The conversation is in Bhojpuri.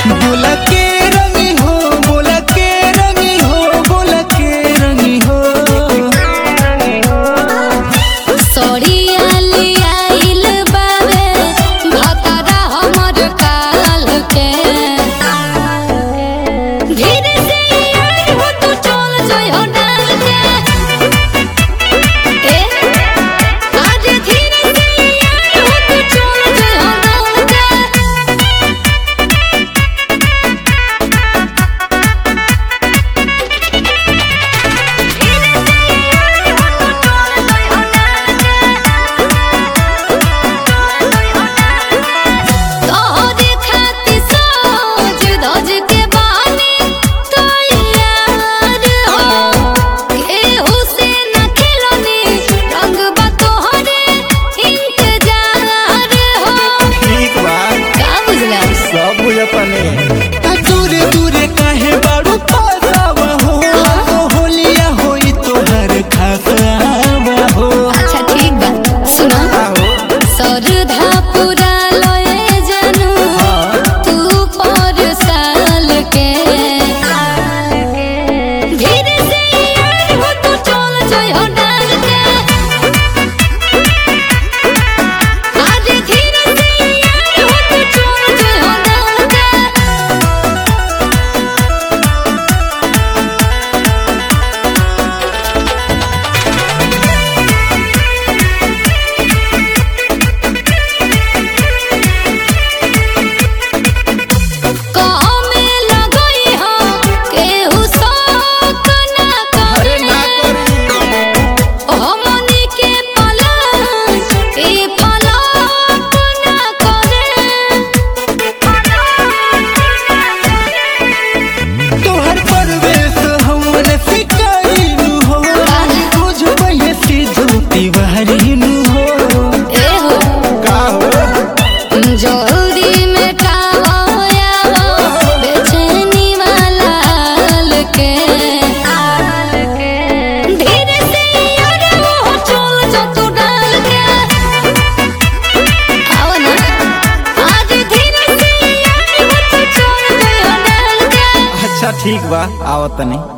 बोला के रंगी हो, बोला के रंगी हो, बोला के रंगी हो। सोड़िया लियाइल बावे भतरा हमर काल के। धीरे से आई हो तू चल जाई हो डाल के। ए आज धीरे से आई हो तू चल जाई हो डाल के। तोहरे खातिर सोच धज के बानी तैयार हो। केहू से न खेलनी रंग बा तोहरे इंतजार हो। ठीक बा, का बुझला? सब बुझपने। दूरे दूरे काहे बाड़ू पासावा हो, तो होलिया होई तोहर खासावा हो। अच्छा ठीक बा, सुनो आहो, सरधा पूरा लए जानू तू पर साल के। धीरे से आई हो तू चल जाई हो डाल के। आज धीरे से आई हो तू चल जाई हो डाल के। कामे लगई हो केहू शौक ना अरे ना करे। करी। हमनी के पलक ए पलक ना करे। तोहर परवेश हमरे सिकाइनु हो, बुझ बहे सिद्धू तिवारीनु हो। ए हो का हो? जल्दी मिटाओ बेचैनी वाला हाल के। धीरे से अरे वो चल जा तू डाल के। आओ ना आज धीरे से आई हो तू चल जा डाल के। अच्छा ठीक बा, आवत नहीं।